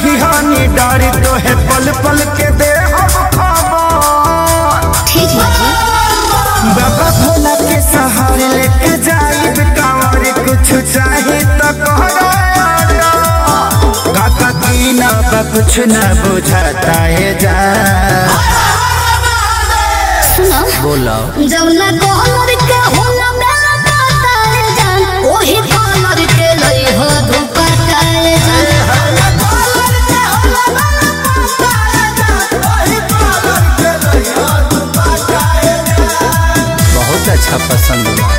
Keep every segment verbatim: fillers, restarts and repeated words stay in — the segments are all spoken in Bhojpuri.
दिहानी डारी तो है पल पल के दे हम खबर। ठीक है बाबा भोला के सहारे लेके जाई कांवर कुछ चाहे तो कहो काका की ना कुछ न बुझाता है जा। सुनो बोलो जब ना कॉलर के होला मेरा काटा है जान ओही कॉलर के लई हो दुपट्टा है जान कॉलर के होला मेरा काटा है जान ओही कॉलर के लई हो दुपट्टा है जान। बहुत अच्छा पसंद हुआ।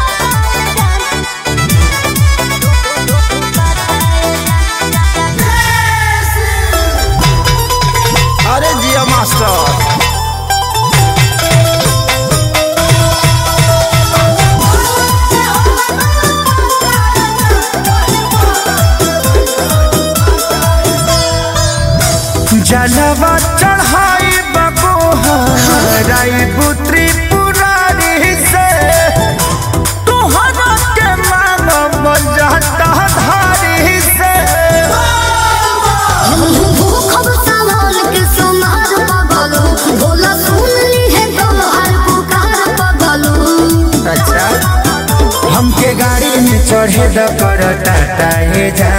अरे जिया मास्टर जलवा चढ़ाई बबोहराई पुत्री पुरारी से तुहरा के मानव जाता धारी से। भूखब सावन के सोनार पगलू भोला सुन ली है तोहर पुकार पगलू। अच्छा हमके गाड़ी में चढ़े द कर टाटा है जा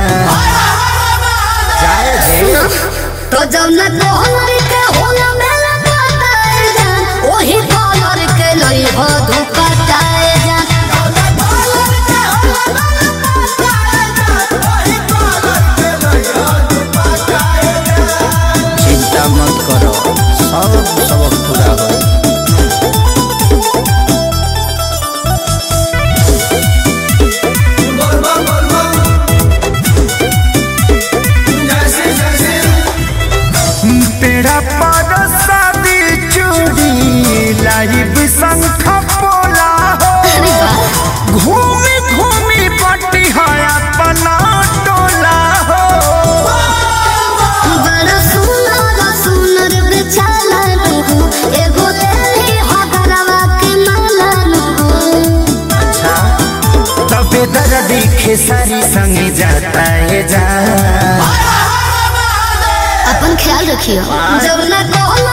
जाए दे तो जब न कॉलर के होला मेरा काटा है जान ओही कॉलर के लई हो दुपट्टा है जान कॉलर के होला मेरा काटा है जान ओही कॉलर के लई हो दुपट्टा है जान। चिंता मत करो सब सबक पूरा हो। तेरा पर शादी चूड़ी लाइव शंख पोला हो घूमी घूमी पट्टी है अपना टोला हो। बड़ा सुनर सुनर बेचाला नु एगो तेरी हगरवा के माला नु। अच्छा तबे दर्दी खेसारी संग जाता है जा। अपन ख्याल रखियो जब ना कॉलर